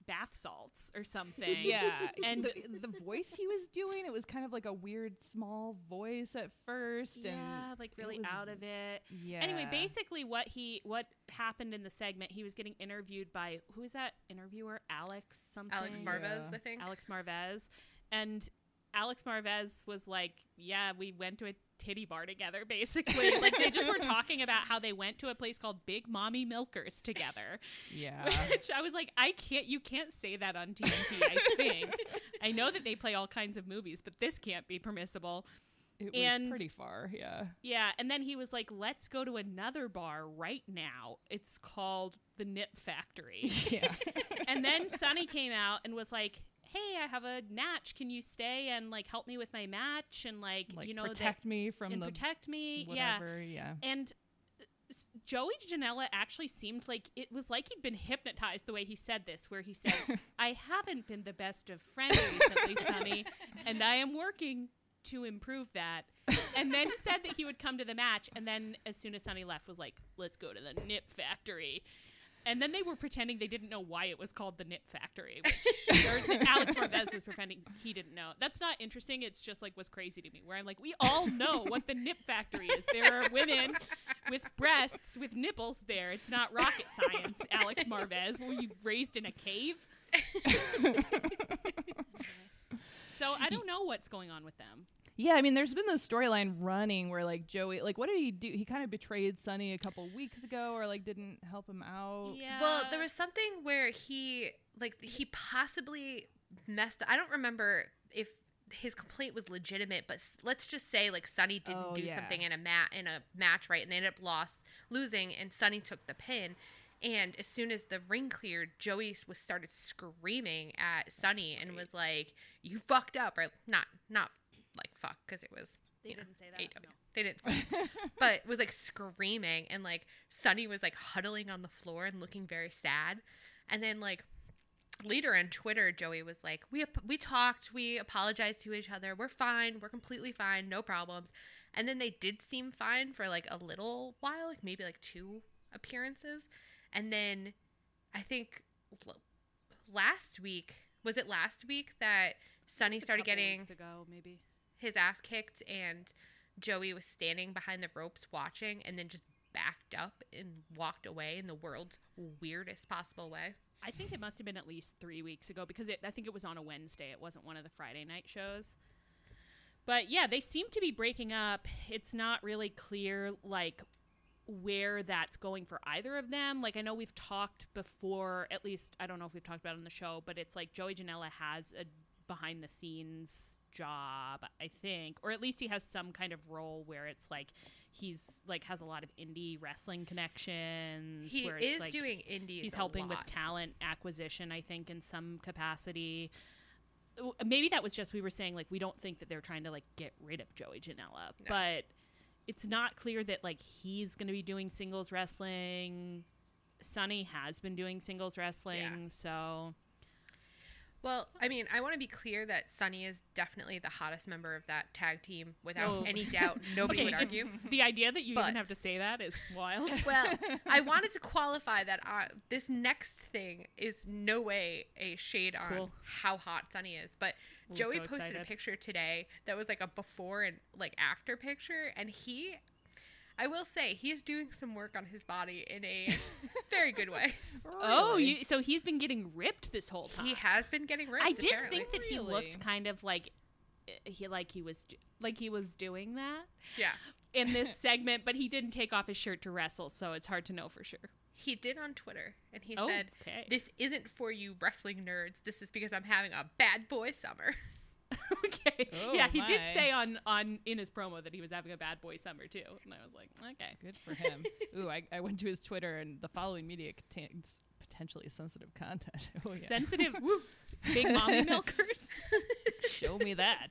bath salts or something. Yeah, And the, the voice he was doing, it was kind of like a weird small voice at first. yeah, and like really was- out of it. Yeah. Anyway, basically what he what happened in the segment, he was getting interviewed by, who is that interviewer? Alex something? Alex Marvez, Yeah. I think. Alex Marvez. And Alex Marvez was like, yeah, we went to a titty bar together, basically. Like, they just were talking about how they went to a place called Big Mommy Milkers together. Yeah. Which I was like, I can't, you can't say that on T N T, I think. I know that they play all kinds of movies, but this can't be permissible. It was and- pretty far. Yeah. Yeah, and then he was like, let's go to another bar right now. It's called the Nip Factory. Yeah. And then Sonny came out and was like, hey, I have a match. Can you stay and like help me with my match and like, Like you know, protect that, me from and the protect me. whatever. Yeah. Yeah. And s- Joey Janela actually seemed like it was like he'd been hypnotized the way he said this, where he said, I haven't been the best of friends recently, Sonny, and I am working to improve that. And then said that he would come to the match, and then as soon as Sonny left was like, let's go to the Nip Factory. And then they were pretending they didn't know why it was called the Nip Factory, which or Alex Marvez was pretending he didn't know. That's not interesting. It's just like was crazy to me, where I'm like, we all know what the Nip Factory is. There are women with breasts with nipples there. It's not rocket science, Alex Marvez. Were you raised in a cave? So I don't know what's going on with them. Yeah, I mean, there's been this storyline running where like Joey, like, what did he do? He kind of betrayed Sonny a couple weeks ago, or like didn't help him out. Yeah. Well, there was something where he like he possibly messed up. I don't remember if his complaint was legitimate, but s- let's just say like Sonny didn't Oh, do yeah. something in a mat in a match, right? And they ended up lost losing, and Sonny took the pin. And as soon as the ring cleared, Joey was started screaming at Sonny and was like, "You fucked up," or not not like fuck, because it was They you know, didn't say that, A E W. no. They didn't say that. But was like screaming, and like Sonny was like huddling on the floor and looking very sad. And then like later on Twitter, Joey was like, we ap- we talked, we apologized to each other, we're fine, we're completely fine, no problems. And then they did seem fine for like a little while, like maybe like two appearances. And then I think l- last week, was it last week that Sonny Just a started couple getting weeks ago, maybe. his ass kicked, and Joey was standing behind the ropes watching, and then just backed up and walked away in the world's weirdest possible way? I think it must have been at least three weeks ago because it, I think it was on a Wednesday. It wasn't one of the Friday night shows. But yeah, they seem to be breaking up. It's not really clear, like, where that's going for either of them. Like, I know we've talked before, at least, I don't know if we've talked about it on the show, but it's like Joey Janela has a behind the scenes job, I think, or at least he has some kind of role where it's like he's like has a lot of indie wrestling connections. He where it's is like, doing indies. he's a helping with lot. talent acquisition, I think, in some capacity. W- Maybe that was just we were saying like we don't think that they're trying to like get rid of Joey Janela, No. but it's not clear that like he's going to be doing singles wrestling. Sonny has been doing singles wrestling, Yeah. so Well, I mean, I want to be clear that Sonny is definitely the hottest member of that tag team without Oh. any doubt. Nobody okay, would argue. it's- the idea that you But- even have to say that is wild. Well, I wanted to qualify that uh, this next thing is no way a shade on Cool. how hot Sonny is. But Ooh, Joey so posted excited. a picture today that was like a before and like after picture, and he, I will say, he is doing some work on his body in a very good way. Oh, Really? you, so he's been getting ripped this whole time. He has been getting ripped. I did apparently. think that he Really? looked kind of like uh, he like he was like he was doing that Yeah, in this segment, but he didn't take off his shirt to wrestle, so it's hard to know for sure. he did on Twitter, and he Oh, said, okay. "This isn't for you wrestling nerds. This is because I'm having a bad boy summer." Okay, Oh, yeah, he did my. say on on in his promo that he was having a bad boy summer too, and I was like, okay, Good for him. Ooh, I, I went to his Twitter, and the following media contains potentially sensitive content. Oh, yeah. sensitive, woo, big mommy milkers. Show me that.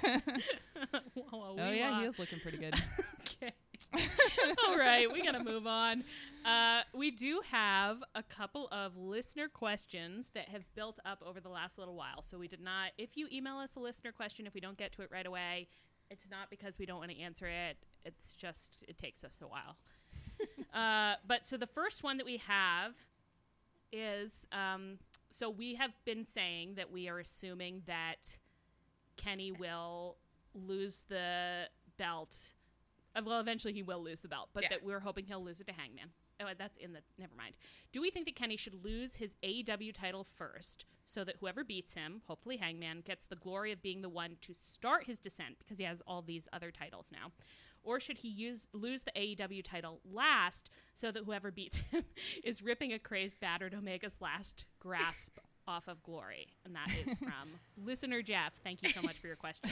Well, Oh, we yeah, want- he is looking pretty good. Okay. All right, we gotta move on. Uh, we do have a couple of listener questions that have built up over the last little while. So we did not. If you email us a listener question, if we don't get to it right away, it's not because we don't want to answer it. It's just it takes us a while. uh, but so the first one that we have is um, so we have been saying that we are assuming that Kenny will lose the belt. Uh, well, eventually he will lose the belt, but Yeah. that we're hoping he'll lose it to Hangman. Oh, that's in the, never mind. Do we think that Kenny should lose his A E W title first so that whoever beats him, hopefully Hangman, gets the glory of being the one to start his descent because he has all these other titles now? Or should he use lose the A E W title last so that whoever beats him is ripping a crazed, battered Omega's last grasp off of glory? And that is from listener Jeff. Thank you so much for your question.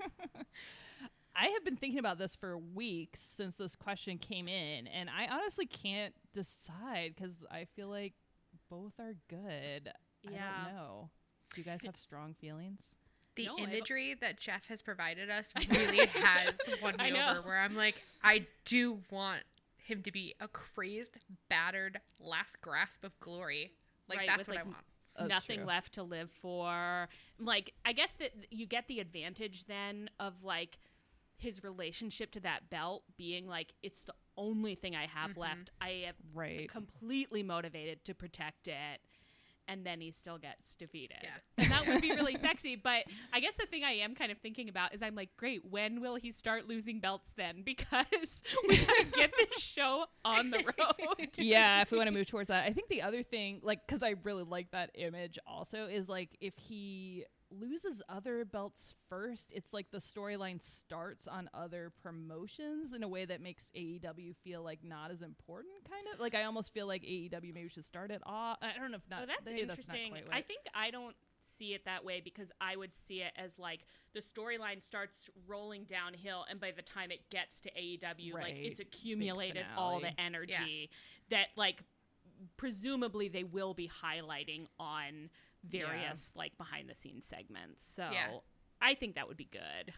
I have been thinking about this for weeks since this question came in, and I honestly can't decide because I feel like both are good. Yeah. I don't know. Do you guys have strong feelings? The No, I don't- imagery that Jeff has provided us really has won I me know. over, where I'm like, I do want him to be a crazed, battered, last grasp of glory. Like, Right, that's with, what like, I want. That's Nothing true. left to live for. Like, I guess that you get the advantage then of like his relationship to that belt being like, it's the only thing I have Mm-hmm. left. I am Right. completely motivated to protect it. And then he still gets defeated. Yeah. And that would be really sexy. But I guess the thing I am kind of thinking about is I'm like, great, when will he start losing belts then? Because we gotta get this show on the road. Yeah, if we want to move towards that. I think the other thing, like, because I really like that image also, is like if he loses other belts first, it's like the storyline starts on other promotions in a way that makes A E W feel like not as important, kind of. Like, I almost feel like A E W maybe should start it off. I don't know if not. Oh, that's maybe interesting. That's not quite I right. think I don't see it that way because I would see it as like the storyline starts rolling downhill, and by the time it gets to A E W, like Right. it's accumulated Big all finale. the energy that like presumably they will be highlighting on various like behind the scenes segments. So Yeah. I think that would be good.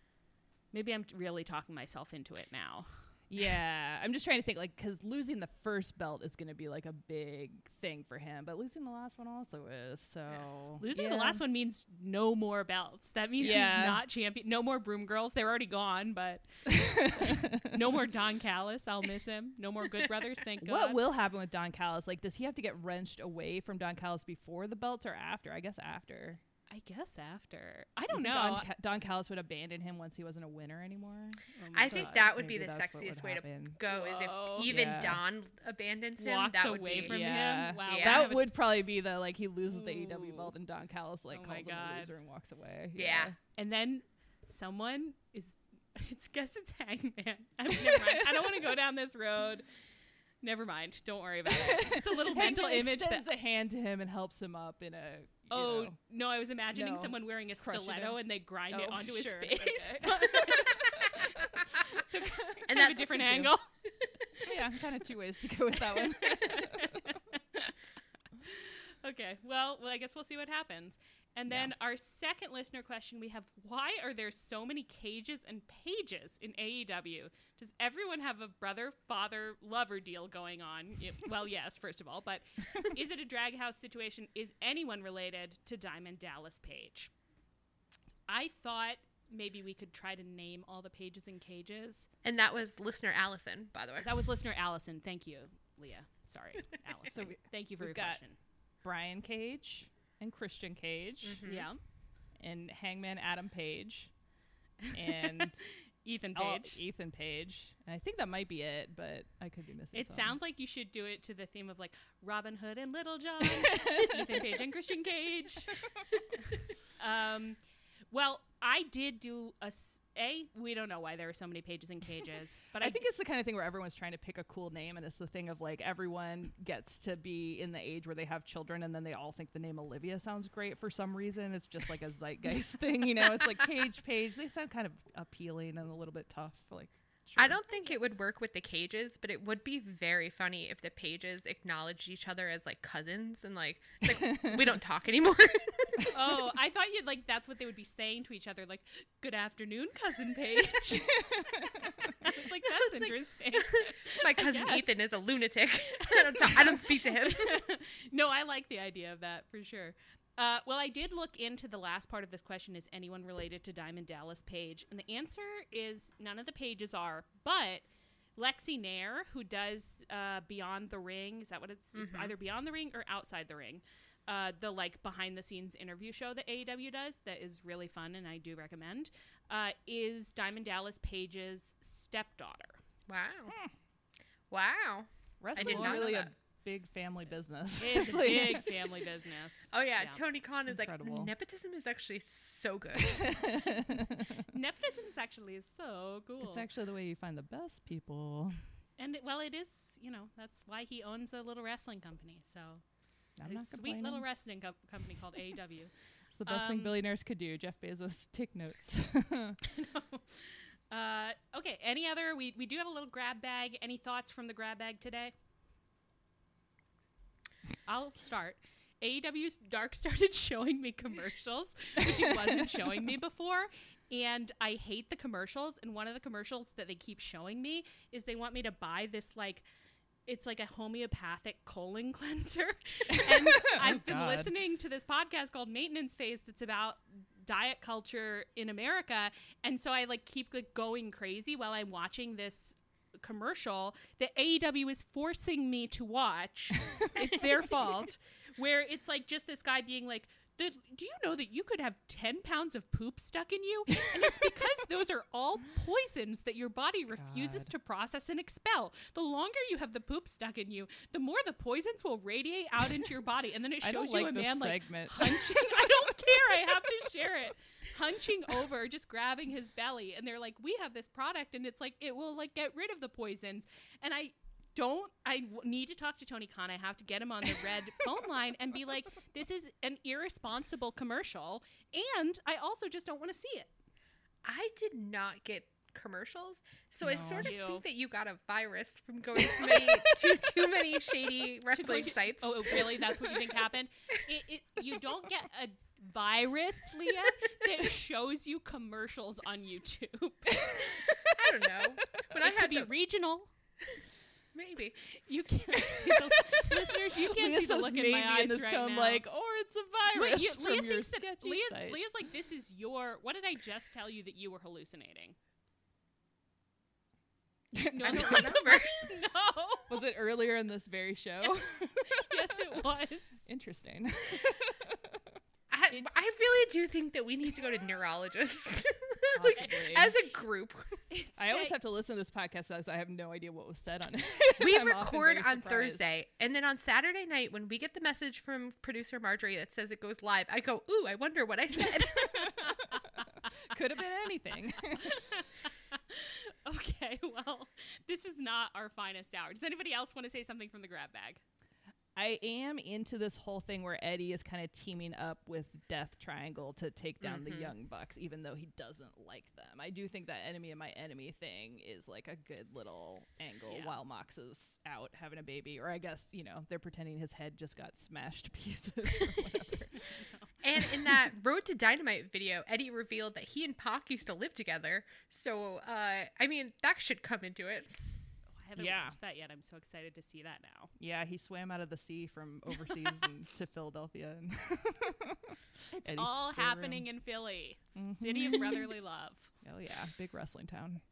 Maybe I'm really talking myself into it now. Yeah, I'm just trying to think, like, because losing the first belt is going to be like a big thing for him, but losing the last one also is. So Losing yeah. the last one means no more belts. That means Yeah. he's not champion. No more Broom Girls. They're already gone, but no more Don Callis. I'll miss him. No more Good Brothers. Thank God. What will happen with Don Callis? Like, does he have to get wrenched away from Don Callis before the belts or after? I guess after. I guess after. I You don't think know. Don, Ca- Don Callis would abandon him once he wasn't a winner anymore. Oh my I think God. that would be Maybe the that's what sexiest would way happen. to go, is Whoa. if even Yeah. Don abandons him. Walks that would away be, from Yeah. him. Wow. Yeah. That would probably be the, like, he loses the A E W Ooh. belt and Don Callis, like, Oh my calls him a God. loser and walks away. Yeah. And then someone is. It's guess it's Hangman. I mean, never mind. I don't want to go down this road. Never mind. Don't worry about it. Just a little mental Hangman image that. extends a hand to him and helps him up in a. You Oh know. no! I was imagining No. someone wearing a Just crushing stiletto him. and they grind it Oh, onto his sure. face. Okay. So kind And of a that's different the two. angle. Yeah, kind of two ways to go with that one. Okay, well, well, I guess we'll see what happens. And then our second listener question we have: why are there so many cages and pages in A E W? Does everyone have a brother, father, lover deal going on? It- well, yes, first of all, but is it a drag house situation? Is anyone related to Diamond Dallas Page? I thought maybe we could try to name all the pages and cages. And that was listener Allison, by the way. That was listener Allison. Thank you, Leah. Sorry, Allison. So we- Thank you for your we've got- question. Brian Cage and Christian Cage Mhm. Yeah. and Hangman Adam Page and Ethan oh, Page. Ethan Page. And I think that might be it, but I could be missing It some. sounds like you should do it to the theme of like Robin Hood and Little John, Ethan Page and Christian Cage. um, well, I did do a, s- a. We don't know why there are so many pages and cages, but I, I think it's the kind of thing where everyone's trying to pick a cool name, and it's the thing of like everyone gets to be in the age where they have children, and then they all think the name Olivia sounds great for some reason. It's just like a zeitgeist thing, you know? It's like Cage, Page. They sound kind of appealing and a little bit tough. Like, I sure. don't think it would work with the Cages, but it would be very funny if the Pages acknowledged each other as like cousins and like, it's like we don't talk anymore. oh, I thought you'd like that's what they would be saying to each other, like "Good afternoon, cousin Page." I was like, that's It's like- interesting. My cousin guess. Ethan is a lunatic. I don't talk, I don't speak to him. No, I like the idea of that for sure. Uh, well, I did look into the last part of this question: is anyone related to Diamond Dallas Page? And the answer is none of the Pages are, but Lexi Nair, who does uh, Beyond the Ring, is that what it's, it's either Beyond the Ring or Outside the Ring? uh, the like behind the scenes interview show that A E W does that is really fun and I do recommend, uh, is Diamond Dallas Page's stepdaughter. Wow. Hmm. Wow. Wrestling is really a big family business. It's a big family business. Oh, yeah. yeah. Tony Khan it's is incredible. like, nepotism is actually so good. Nepotism is actually is so cool. It's actually the way you find the best people. And, it, well, it is, you know, that's why he owns a little wrestling company. So, I'm a not sweet complaining. little wrestling co- company called A E W. It's the best um, thing billionaires could do. Jeff Bezos, take notes. uh, okay, any other? We, we do have a little grab bag. Any thoughts from the grab bag today? I'll start. A E W's Dark started showing me commercials, which it wasn't showing me before. And I hate the commercials. And one of the commercials that they keep showing me is they want me to buy this, like, it's like a homeopathic colon cleanser. And I've been God. listening to this podcast called Maintenance Phase that's about diet culture in America. And so I, like, keep like, going crazy while I'm watching this commercial that A E W is forcing me to watch. It's their fault. Where it's like just this guy being like, do you know that you could have ten pounds of poop stuck in you? And it's because those are all poisons that your body refuses God. to process and expel. The longer you have the poop stuck in you, the more the poisons will radiate out into your body. And then it I shows don't you like a this man like segment. hunching. I don't care. I have to share it. Hunching over, just grabbing his belly. And they're like, we have this product and it's like, it will like get rid of the poisons. And I don't, I w- need to talk to Tony Khan. I have to get him on the red phone line and be like, this is an irresponsible commercial. And I also just don't want to see it. I did not get commercials, so I No. sort of You. think that you got a virus from going to many too too many shady wrestling sites. Oh, really? That's what you think happened? It, it, you don't get a virus, Leah, that shows you commercials on YouTube. I don't know, but I It could had be the, regional. maybe. You can't see the listeners. You can't Leah see the says look maybe in my eyes in this right tone, now. like, or it's a virus Wait, you, from Leah your thinks that sketchy Leah, sites. Leah's like, this is your. What did I just tell you that you were hallucinating? No, I no, don't no, remember. no. Was it earlier in this very show? Yes, it was. Interesting. I, It's- I really do think that we need to go to neurologists like, Possibly. as a group. It's I always like- have to listen to this podcast as I have no idea what was said on it. We I'm often record very on surprised. Thursday, and then on Saturday night, when we get the message from producer Marjorie that says it goes live, I go, "Ooh, I wonder what I said." Could have been anything. Okay, well, this is not our finest hour. Does anybody else want to say something from the grab bag? I am into this whole thing where Eddie is kind of teaming up with Death Triangle to take down the Young Bucks, even though he doesn't like them. I do think that enemy of my enemy thing is like a good little angle Yeah. while Mox is out having a baby. Or I guess, you know, they're pretending his head just got smashed to pieces or whatever. And in that Road to Dynamite video, Eddie revealed that he and Pac used to live together. So, uh, I mean, that should come into it. I haven't Yeah. watched that yet. I'm so excited to see that now. Yeah, he swam out of the sea from overseas and to Philadelphia. And It's Eddie's all still happening around. in Philly, Mhm. city of brotherly love. Oh yeah, big wrestling town.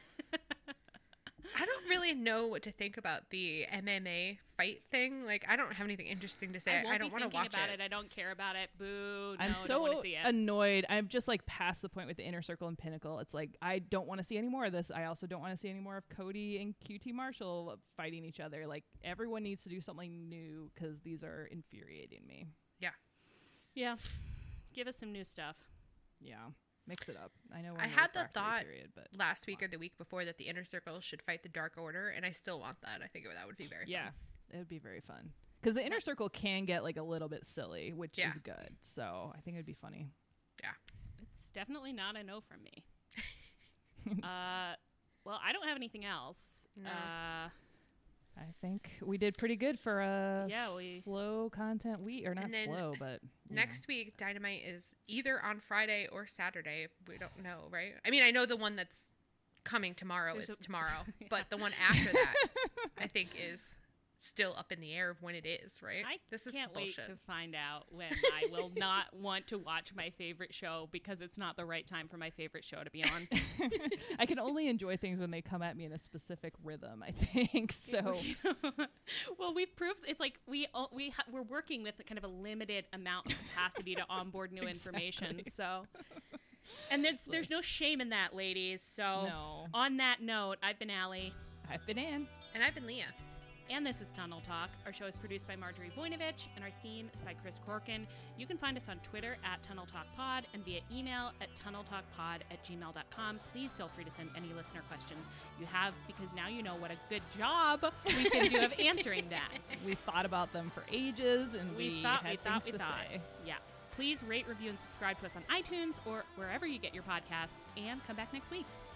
I don't really know what to think about the M M A fight thing. Like, I don't have anything interesting to say. I, won't I don't be want to thinking watch about it. it. I don't care about it. Boo! I'm no, don't so want to see it. annoyed. I'm just like past the point with the Inner Circle and Pinnacle. It's like I don't want to see any more of this. I also don't want to see any more of Cody and Q T Marshall fighting each other. Like everyone needs to do something new because these are infuriating me. Yeah, give us some new stuff. Yeah, mix it up. I know we're I in a had the refractory thought period, but last week or the week before that the Inner Circle should fight the Dark Order, and I still want that. I think that would be very yeah, fun. it would be very fun because the Inner Circle can get like a little bit silly, which Yeah. is good. So I think it'd be funny. It's definitely not a no from me. uh, well, I don't have anything else. No. Uh, I think we did pretty good for a Yeah, we- slow content week, or not And then slow, but you Next week, Dynamite is either on Friday or Saturday. We don't know, right? I mean, I know the one that's coming tomorrow There's is a- tomorrow, Yeah. but the one after that, I think, is still up in the air of when it is, right? I this is can't bullshit. wait to find out when I will not want to watch my favorite show because it's not the right time for my favorite show to be on. I can only enjoy things when they come at me in a specific rhythm, I think. So, well, we've proved it's like we we ha- we're working with kind of a limited amount of capacity to onboard new Exactly. information. So, and there's there's no shame in that, ladies. So, No. on that note, I've been Allie. I've been Ann. And I've been Leah. And this is Tunnel Talk. Our show is produced by Marjorie Voinovich, and our theme is by Chris Corkin. You can find us on Twitter at Tunnel Talk Pod and via email at tunneltalkpod at gmail dot com. Please feel free to send any listener questions you have, because now you know what a good job we can do of answering that. We thought about them for ages, and we, We thought, had we thought, things we to thought. say. Yeah. Please rate, review, and subscribe to us on iTunes or wherever you get your podcasts, and come back next week.